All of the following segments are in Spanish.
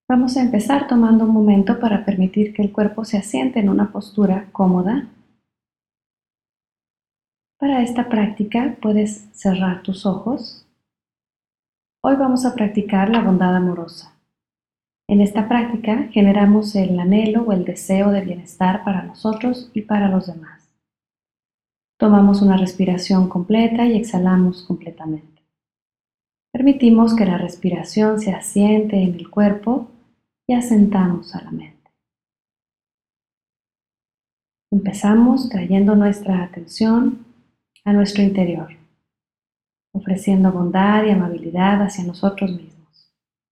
Vamos a empezar tomando un momento para permitir que el cuerpo se asiente en una postura cómoda. Para esta práctica puedes cerrar tus ojos. Hoy vamos a practicar la bondad amorosa. En esta práctica generamos el anhelo o el deseo de bienestar para nosotros y para los demás. Tomamos una respiración completa y exhalamos completamente. Permitimos que la respiración se asiente en el cuerpo y asentamos a la mente. Empezamos trayendo nuestra atención a nuestro interior, ofreciendo bondad y amabilidad hacia nosotros mismos.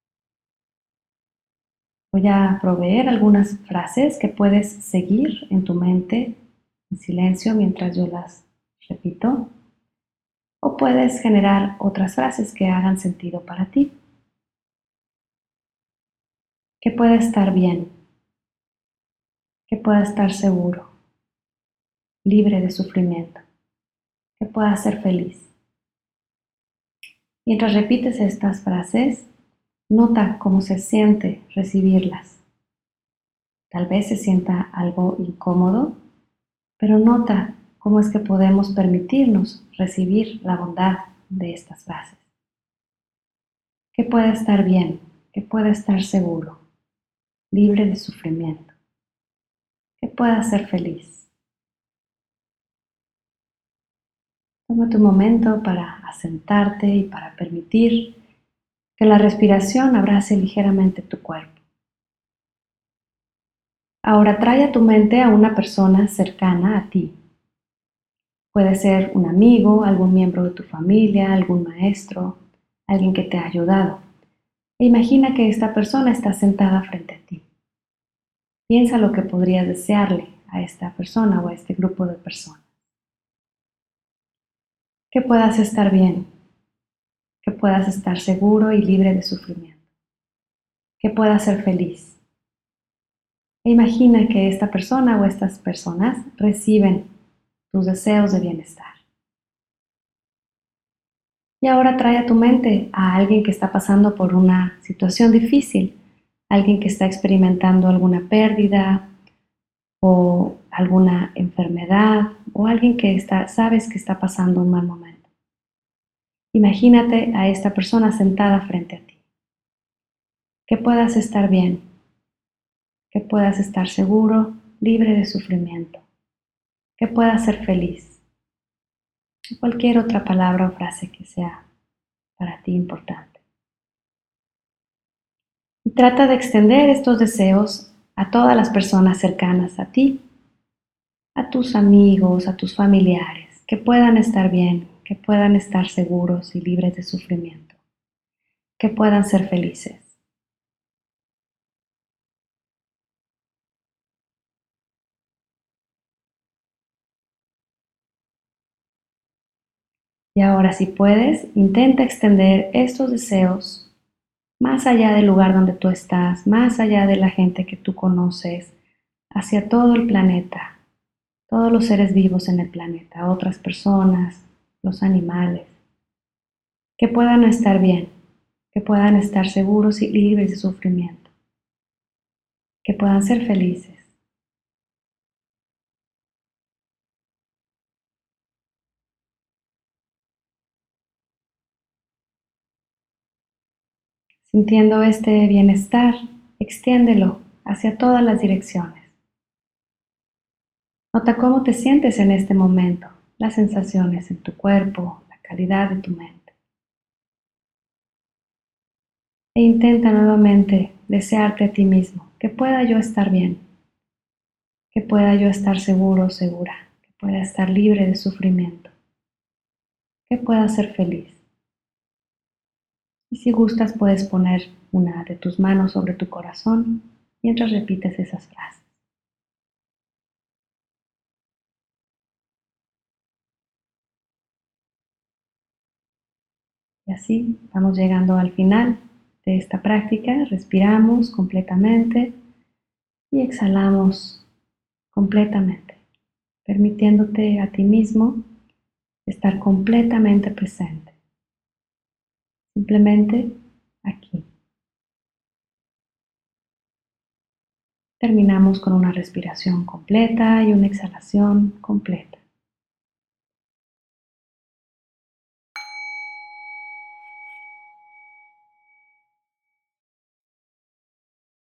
Voy a proveer algunas frases que puedes seguir en tu mente en silencio mientras yo las repito, o puedes generar otras frases que hagan sentido para ti. Que pueda estar bien, que pueda estar seguro, libre de sufrimiento, que pueda ser feliz. Mientras repites estas frases, nota cómo se siente recibirlas. Tal vez se sienta algo incómodo, pero nota cómo es que podemos permitirnos recibir la bondad de estas frases. Que pueda estar bien, que pueda estar seguro, libre de sufrimiento, que pueda ser feliz. Toma tu momento para asentarte y para permitir que la respiración abrace ligeramente tu cuerpo. Ahora trae a tu mente a una persona cercana a ti. Puede ser un amigo, algún miembro de tu familia, algún maestro, alguien que te ha ayudado. E imagina que esta persona está sentada frente a ti. Piensa lo que podrías desearle a esta persona o a este grupo de personas. Que puedas estar bien, que puedas estar seguro y libre de sufrimiento, que puedas ser feliz. E imagina que esta persona o estas personas reciben tus deseos de bienestar. Y ahora trae a tu mente a alguien que está pasando por una situación difícil, alguien que está experimentando alguna pérdida o alguna enfermedad o alguien que sabes que está pasando un mal momento. Imagínate a esta persona sentada frente a ti. Que puedas estar bien, que puedas estar seguro, libre de sufrimiento, que puedas ser feliz. Cualquier otra palabra o frase que sea para ti importante. Y trata de extender estos deseos a todas las personas cercanas a ti, a tus amigos, a tus familiares, que puedan estar bien, que puedan estar seguros y libres de sufrimiento, que puedan ser felices. Y ahora, si puedes, intenta extender estos deseos más allá del lugar donde tú estás, más allá de la gente que tú conoces, hacia todo el planeta, todos los seres vivos en el planeta, otras personas, los animales, que puedan estar bien, que puedan estar seguros y libres de sufrimiento, que puedan ser felices. Sintiendo este bienestar, extiéndelo hacia todas las direcciones. Nota cómo te sientes en este momento, las sensaciones en tu cuerpo, la calidad de tu mente. E intenta nuevamente desearte a ti mismo, que pueda yo estar bien, que pueda yo estar seguro o segura, que pueda estar libre de sufrimiento, que pueda ser feliz. Y si gustas puedes poner una de tus manos sobre tu corazón mientras repites esas frases. Y así vamos llegando al final de esta práctica. Respiramos completamente y exhalamos completamente, permitiéndote a ti mismo estar completamente presente, simplemente aquí. Terminamos con una respiración completa y una exhalación completa.